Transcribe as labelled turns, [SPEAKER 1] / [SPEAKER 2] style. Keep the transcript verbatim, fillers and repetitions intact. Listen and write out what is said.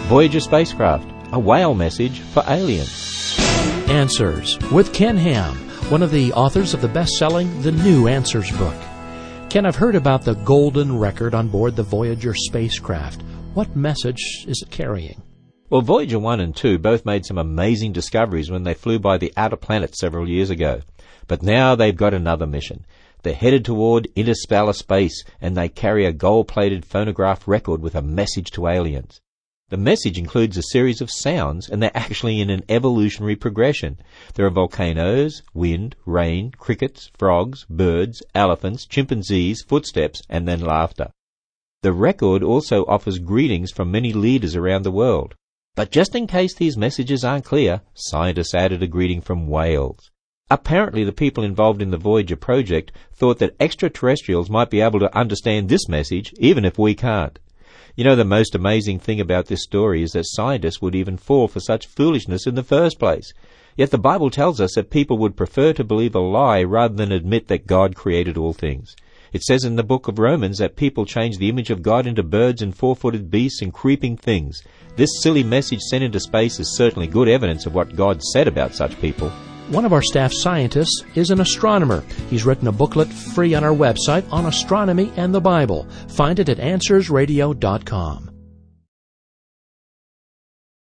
[SPEAKER 1] Voyager spacecraft, a whale message for aliens.
[SPEAKER 2] Answers with Ken Ham, one of the authors of the best-selling The New Answers book. Ken, I've heard about the golden record on board the Voyager spacecraft. What message is it carrying?
[SPEAKER 1] Well, Voyager one and two both made some amazing discoveries when they flew by the outer planets several years ago. But now they've got another mission. They're headed toward interstellar space, and they carry a gold-plated phonograph record with a message to aliens. The message includes a series of sounds, and they're actually in an evolutionary progression. There are volcanoes, wind, rain, crickets, frogs, birds, elephants, chimpanzees, footsteps, and then laughter. The record also offers greetings from many leaders around the world. But just in case these messages aren't clear, scientists added a greeting from whales. Apparently, the people involved in the Voyager project thought that extraterrestrials might be able to understand this message, even if we can't. You know, the most amazing thing about this story is that scientists would even fall for such foolishness in the first place. Yet the Bible tells us that people would prefer to believe a lie rather than admit that God created all things. It says in the book of Romans that people change the image of God into birds and four-footed beasts and creeping things. This silly message sent into space is certainly good evidence of what God said about such people.
[SPEAKER 2] One of our staff scientists is an astronomer. He's written a booklet free on our website on astronomy and the Bible. Find it at answers radio dot com.